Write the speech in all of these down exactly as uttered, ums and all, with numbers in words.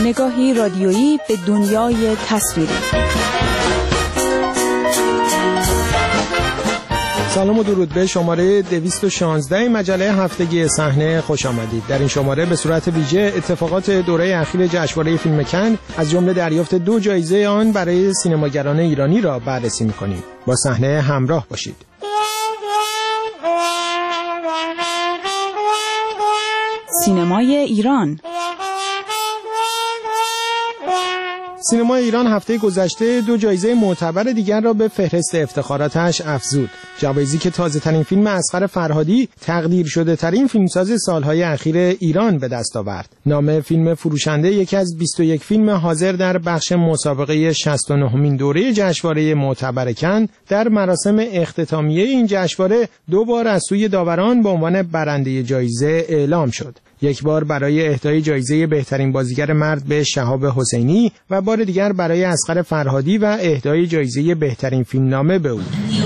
نگاهی رادیویی به دنیای تصویری. سلام و درود به شماره دویست و شانزده مجله هفتگی صحنه خوش آمدید. در این شماره به صورت ویژه اتفاقات دوره اخیر جشنواره فیلم کن از جمله دریافت دو جایزه آن برای سینماگران ایرانی را بررسی می‌کنیم. با صحنه همراه باشید. سینمای ایران. سینما ایران هفته گذشته دو جایزه معتبر دیگر را به فهرست افتخاراتش افزود. جوایزی که تازه ترین فیلم اصغر فرهادی تقدیر شده ترین فیلمساز سالهای اخیر ایران به دست آورد. نام فیلم فروشنده یکی از بیست و یک فیلم حاضر در بخش مسابقه شصت و نهمین دوره جشنواره معتبر کن در مراسم اختتامیه این جشنواره دو بار از سوی داوران به عنوان برنده جایزه اعلام شد. یک بار برای اهدای جایزه بهترین بازیگر مرد به شهاب حسینی و بار دیگر برای اصغر فرهادی و اهدای جایزه بهترین فیلمنامه به او.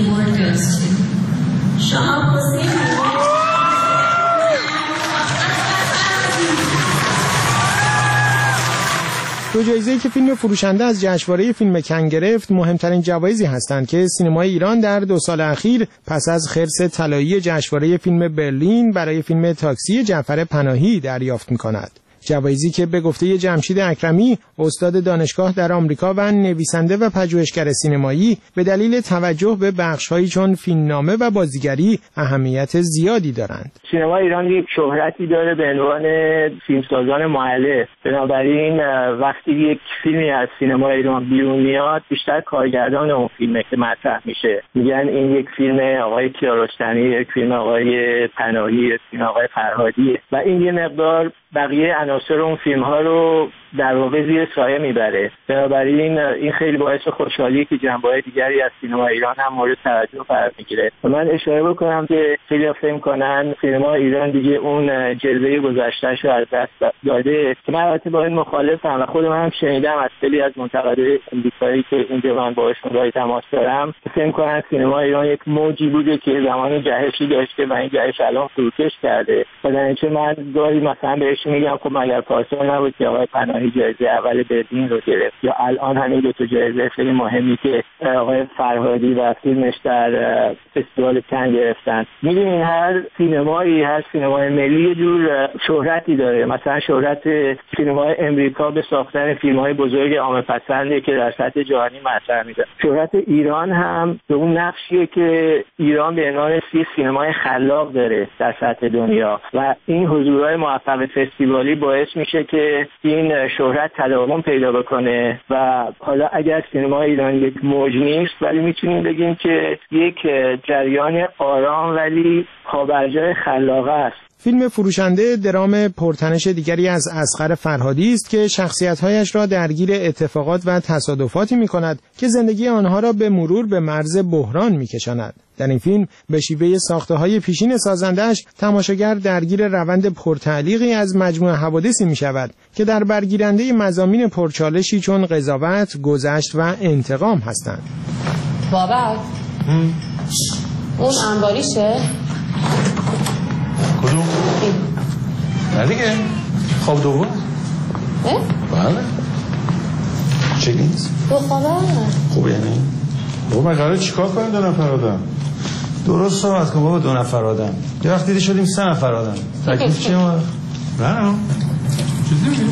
دو جایزه‌ای که فیلم فروشنده از جشنواره فیلم کن گرفت مهمترین جوایزی هستند که سینمای ایران در دو سال اخیر پس از خرس طلایی جشنواره فیلم برلین برای فیلم تاکسی جعفر پناهی دریافت می‌کند. جوایزی که به گفته جمشید اکرمی، استاد دانشگاه در آمریکا و نویسنده و پژوهشگر سینمایی، به دلیل توجه به بخش‌هایی چون فیلمنامه و بازیگری اهمیت زیادی دارند. سینما ایران یک شهرتی داره به عنوان فیلمسازان مؤلف. بنابراین وقتی یک فیلمی از سینما ایران بیرون میاد، بیشتر کارگردان اون فیلمه که مطرح میشه. میگن این یک فیلم آقای کیارستمی، یک فیلم آقای پناهی، یک فیلم آقای فرهادی و این یه مقدار بقیه عناصر اون فیلم ها رو در واقع زیر سایه میبره. بنابراین این خیلی باعث خوشحالیه که جنبه‌های دیگری از سینما ایران هم مورد توجه قرار میگیره. و من اشاره بکنم که خیلی فهم کنن سینما ایران دیگه اون جلوه گذشته‌اش رو از دست داده که من البته با این مخالفم و خودم هم شنیدم از خیلی از منتقدای امریکایی که اینجا من باهاشون راه تماس دارم فهم کنن سینما ایران یک موجی بوده که زمان جهشی داشته و این جهش الان فروکش کرده. و در اینجا من گاهی مثلا بهش میگم خب مگر پارسال نبود که آقای پناهی جایزه اول برلین رو گرفت، یا الان همین دو تا جایزه خیلی مهمی که آقای فرهادی و فیلمش در فستیوال کن گرفتن. می‌بینین هر سینمایی، هر سینمای ملی یه جور شهرتی داره. مثلا شهرت سینمای امریکا به ساختن فیلم‌های بزرگ عامه‌پسندی که در سطح جهانی مطرح میشه. شهرت ایران هم به اون نقشیه که ایران به عنوان سینمای خلاق داره در سطح دنیا و این حضورهای موفق فستیوالی باعث میشه که این شهرت تداوم پیدا بکنه. و حالا اگر سینما ایران یک موج نیست، ولی میتونیم بگیم که یک جریان آرام ولی پابرجای خلاقه است. فیلم فروشنده درام پرتنش دیگری از اصغر فرهادی است که شخصیت‌هایش را درگیر اتفاقات و تصادفاتی می‌کند که زندگی آنها را به مرور به مرز بحران می‌کشاند. در این فیلم به شیوه ساخته‌های پیشین سازنده‌اش تماشاگر درگیر روند پرتعلیقی از مجموعه حوادثی می‌شود که در برگیرنده مضامین پرچالشی چون قضاوت، گذشت و انتقام هستند. بابک اون انباریشه؟ کدوم؟ نه دیگه خواب دوم؟ اه؟ بله چه نیست؟ دو خبر خوب یعنی؟ بابا من قراره چیکار کنیم دو نفر آدم؟ درست صحبت کن بابا. دو نفر آدم یه وقت دیدی شدیم سه نفر آدم. تکلیف چیه ما؟ نه چیزی میگیم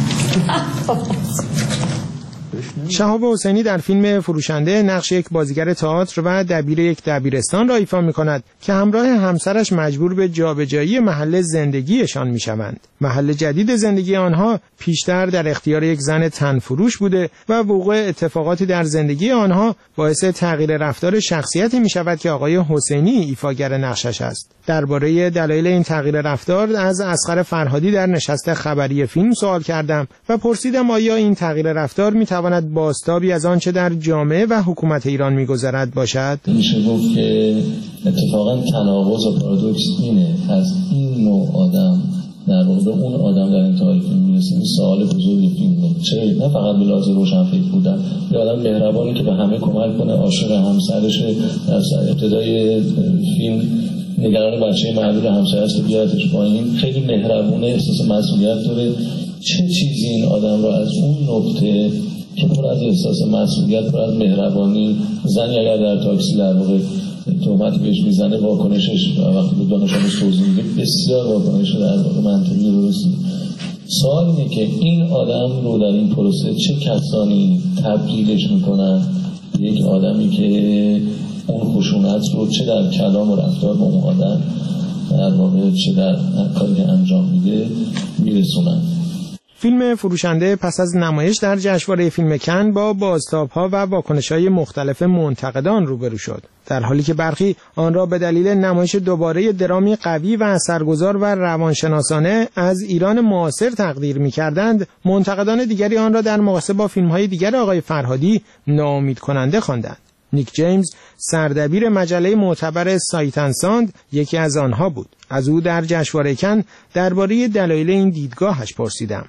شهاب حسینی در فیلم فروشنده نقش یک بازیگر تئاتر و دبیر یک دبیرستان را ایفا می‌کند که همراه همسرش مجبور به جابجایی محل زندگیشان می‌شوند. محل جدید زندگی آنها پیشتر در اختیار یک زن تنفروش بوده و وقوع اتفاقاتی در زندگی آنها باعث تغییر رفتار شخصیتی می‌شود که آقای حسینی ایفاگر نقشش است. درباره دلایل این تغییر رفتار از اصغر فرهادی در نشست خبری فیلم سوال کردم و پرسیدم آیا این تغییر رفتار می‌تواند بازتابی از آنچه در جامعه و حکومت ایران می‌گذرد باشد؟ میشه گفت که اتفاقاً تناقض و پارادوکس اینه از این نوع آدم در واقع اون آدم در انتهای فیلم میرسه. این سوال بزرگی فیلمه. چه نه فقط به لحاظ روشنفکر بودن، یه آدم مهربانی که به همه کمک کنه، عاشق همسرشه، در ابتدای فیلم نگران بچه معلول همسرش بیادش پایین، خیلی مهربونه، احساس مسئولیت داره. چه چیزی این آدم رو از اون نقطه که پر از احساس مسئولیت، پر از مهربانی، زنی اگر در تاکسی در واقع تهمت بهش میزنه، واکنشش وقتی به دانش آموز توضیح میده بسیار واکنش در واقع منطقی و درستی. سوال اینه که این آدم رو در این پروسه چه کسانی تبدیلش میکنن به یک آدمی که اون خشونت رو چه در کلام و رفتار با اون آدم در واقع چه در کاری که انجام میده میرسونن. فیلم فروشنده پس از نمایش در جشنواره فیلم کن با بازتاب‌ها و واکنش‌های مختلف منتقدان روبرو شد، در حالی که برخی آن را به دلیل نمایش دوباره درامی قوی و اثرگذار و روانشناسانه از ایران معاصر تقدیر می‌کردند. منتقدان دیگری آن را در مقایسه با فیلم‌های دیگر آقای فرهادی ناامید کننده خواندند. نیک جیمز، سردبیر مجله معتبر سایت اند ساند، یکی از آنها بود. از او در جشنواره کن درباره دلایل این دیدگاهش پرسیدم.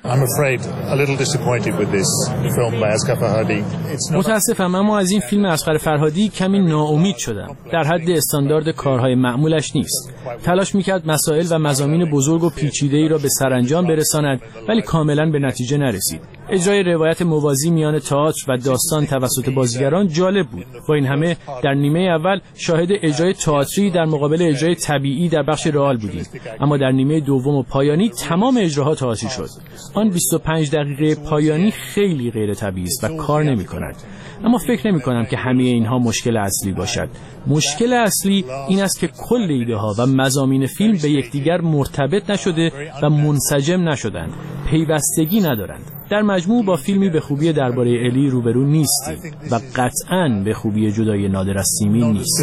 متاسفم، اما از این فیلم اصغر فرهادی کمی ناامید شدم. در حد استاندارد کارهای معمولش نیست. تلاش میکرد مسائل و مضامین بزرگ و پیچیده‌ای را به سرانجام برساند، ولی کاملا به نتیجه نرسید. اجرای روایت موازی میان تئاتر و داستان توسط بازیگران جالب بود. با این همه در نیمه اول شاهد اجرای تئاتری در مقابل اجرای طبیعی در بخش رئال بودیم، اما در نیمه دوم و پایانی تمام اجراها تئاتری شد. آن بیست و پنج دقیقه پایانی خیلی غیر طبیعی است و کار نمی‌کند. اما فکر نمی‌کنم که همه اینها مشکل اصلی باشد. مشکل اصلی این است که کل ایده‌ها و مضامین فیلم به یکدیگر مرتبط نشده و منسجم نشدند، پیوستگی ندارند. در مجموع با فیلمی به خوبی درباره الی روبرو نیستیم و قطعاً به خوبی جدای نادر از سیمین نیست.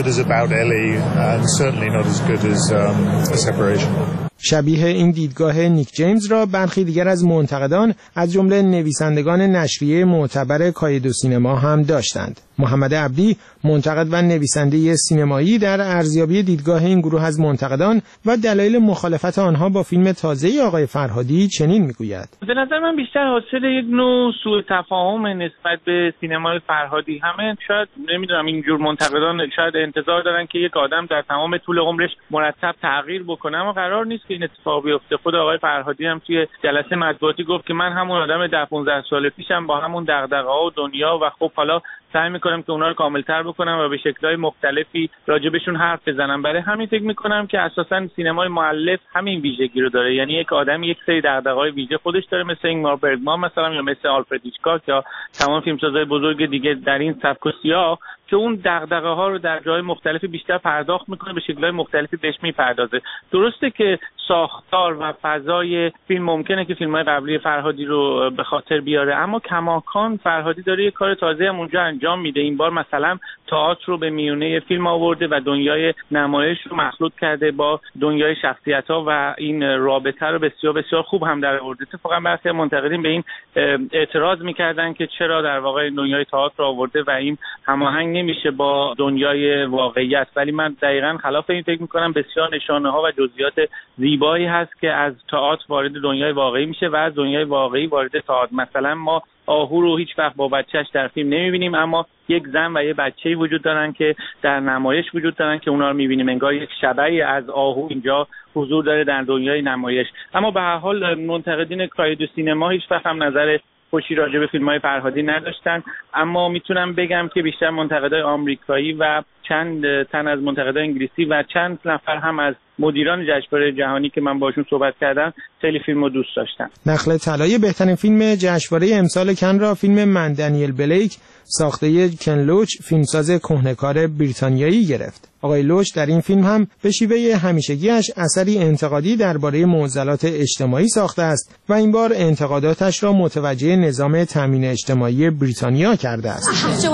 شبیه این دیدگاه نیک جیمز را برخی دیگر از منتقدان از جمله نویسندگان نشریه معتبر کاید و سینما هم داشتند. محمد عبدی، منتقد و نویسنده سینمایی، در ارزیابی دیدگاه این گروه از منتقدان و دلایل مخالفت آنها با فیلم تازه آقای فرهادی چنین میگوید: به نظر من بیشتر حاصل یک نوع سوء تفاهم نسبت به سینمای فرهادی. همه شاید نمیدونم اینجور منتقدان شاید انتظار دارن که یک آدم در تمام طول عمرش مرتب تغییر بکنه، اما قرار نیست که این اتفاق بیفته. خود آقای فرهادی هم توی جلسه مطبوعاتی گفت که من همون آدم ده پانزده سال پیشم با همون دغدغه‌ها و دنیا و خب حالا سعی میکنم که اونا رو کاملتر بکنم و به شکل‌های مختلفی راجبشون حرف بزنم. برای همین فکر میکنم که اساساً سینمای مؤلف همین ویژگی رو داره، یعنی یک آدم یک سری دغدغه‌های ویژه خودش داره، مثل اینگمار برگمان مثلا یا مثل آلفرد هیچکاک یا تمام فیلمسازهای بزرگ دیگه در این سبک و سیاق، که اون دغدغه‌ها رو در جای مختلفی بیشتر پرداخت میکنه، به شکل‌های مختلفی بهش میپردازه. درسته که ساختار و فضای فیلم ممکنه که فیلم‌های قبلی فرهادی رو به خاطر بیاره، اما کماکان فرهادی داره یه کار تازه هم اونجا انجام میده. این بار مثلا تئاتر رو به میونه فیلم آورده و دنیای نمایش رو مخلوط کرده با دنیای شخصیت‌ها و این رابطه رو بسیار بسیار خوب هم در آورده. اتفاقا برخی منتقدین به این اعتراض می‌کردن که چرا در واقع دنیای تئاتر رو آورده و این هماهنگ نمیشه با دنیای واقعیت، ولی من دقیقاً خلاف این فکر می‌کنم. بسیار نشانه‌ها و جزئیات زیبایی هست که از تئاتر وارد دنیای واقعی میشه و از دنیای واقعی وارد تئاتر. مثلا ما آهو رو هیچ وقت با بچه‌اش در فیلم نمی‌بینیم، اما یک زن و یک بچه‌ای وجود دارن که در نمایش وجود دارن که اونا رو می‌بینیم. انگار یک شبیه از آهو اینجا حضور داره در دنیای نمایش. اما به هر حال منتقدین کاید و سینما هیچ وقت هم نظر خوشی راجع به فیلم‌های فرهادی نداشتن، اما میتونم بگم که بیشتر منتقدای آمریکایی و چند تن از منتقدای انگلیسی و چند نفر هم از مدیران جشنواره جهانی که من باشون صحبت کردم خیلی فیلمو دوست داشتن. نخل طلای بهترین فیلم جشنواره امسال کن را فیلم من دنیل بلیک ساخته کن لوچ، فیلمساز کهنه‌کار بریتانیایی گرفت. آقای لوچ در این فیلم هم به شیوه همیشگیش اثری انتقادی درباره معضلات اجتماعی ساخته است و این بار انتقاداتش را متوجه نظام تامین اجتماعی بریتانیا کرده است.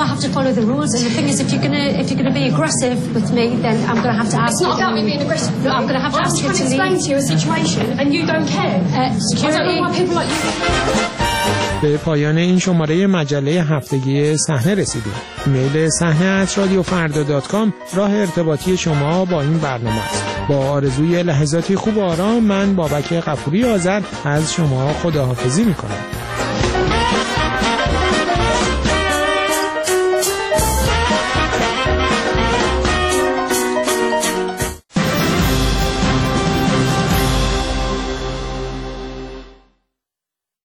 به پایان این شماره مجله هفتگی صحنه رسیدیم. ایمیل صحنه ات رادیو فردا دات کام راه ارتباطی شما با این برنامه است. با آرزوی لحظاتی خوب و آرام، من بابک غفوری آذر از شما خداحافظی می‌کنم.